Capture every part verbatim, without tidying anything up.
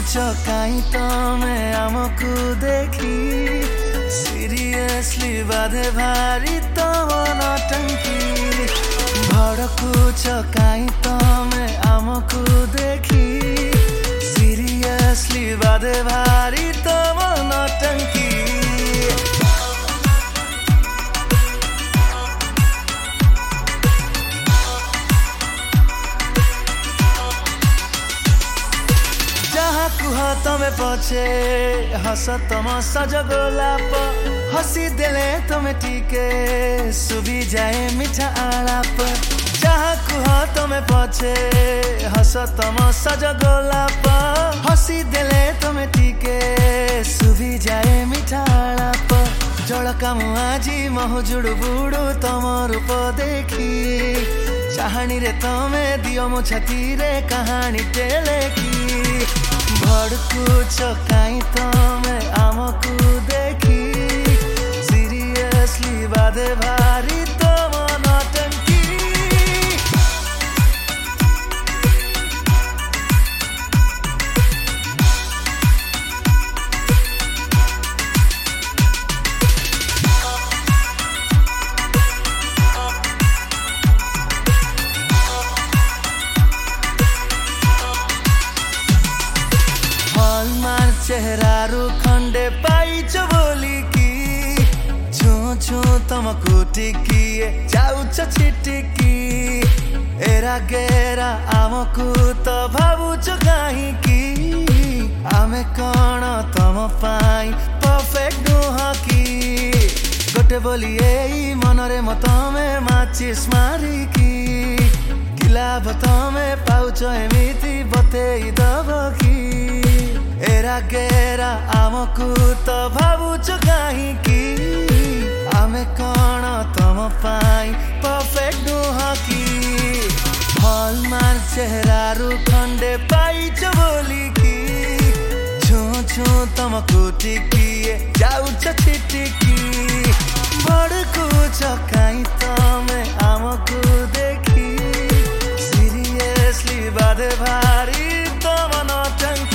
काई तमे आमकु देखी सिरियसली बाधे भारी तम नटंकी भड़कुछ काई तमे आमकु देखी सिरियसली बाधे भारी तम नटंकी कुह तमे पछे हस तम सज गोलाप हसी देले तमे टीके सुबी जाए मीठा आलाप जहाँ कुह तमे पछे हस तम सज गोलाप हसी देले तमे टीके सुबी जाए मीठा आलाप जड़का मुआजी महुजुड़ बुड़ू तम रूप देखी चाहनी रे तमे दियो मो छाती रे कहानी टेले की भड़कुछ काई तमे आमकु देखी सिरियसली बाधे भारी तम नटंकी चेहरारू खंडे पाइच बोली की छू छू तमकु टिकिए जाउछ छिटिकी एरा गेरा आमकु तो भावुछ काहे की आमे कण तम पाई परफेक्ट नुह की गोटे बोली एई मनरे मतमे माचिस मारिकी किलाभ तमे पाउछ एमिति बतेई दब की एरा गेरा आमकु तो भावुछ काहे की आमे कण तम पाई परफेक्ट नुह की हॉलमार्क चेहरारू खंडे पाइच बोली की छू छू तमकु टिकिए जाउछ छिटिकी भड़कुछ काई तमे आमकु देखी सिरियसली बाधे भारी तम नटंकी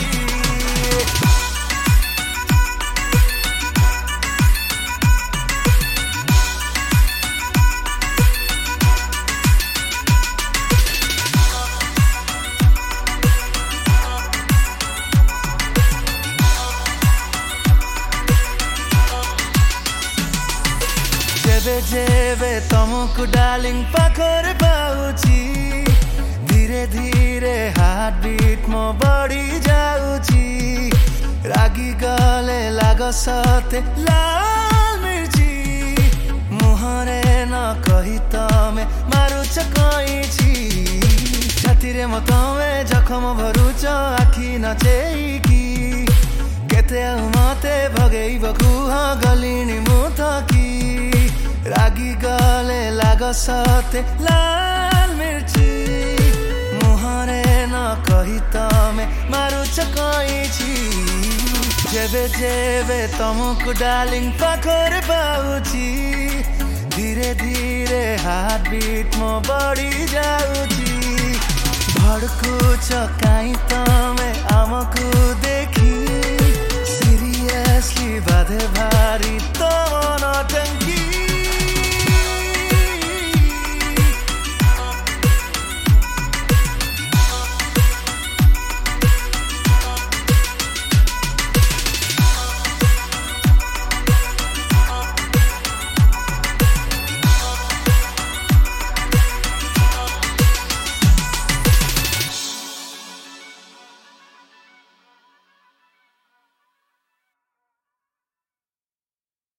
जेबे जेबे तमकु डार्लिंग पाखरे पाउची धीरे धीरे हार्ट बीट मो बढ़ी जाउची रागी गले लाग सते लाल मिर्ची मुहरे न कही तमे मारुछ कइची छाती रे म तमे जखम भरुछ आखी नचेकी केते आउ मते भगेई बकुह गलिनी मुथकी रागी गले लाग सते लाल मिर्ची मुहरे न कही तमे मारुछ कइची जेबे जेबे तमकु डार्लिंग पाखरे पाउची धीरे धीरे हार्ट बीट मो बढ़ी जाउची भड़कुछ काई तमे आमकु देखी सिरियसली बाधे भारी तम नटंकी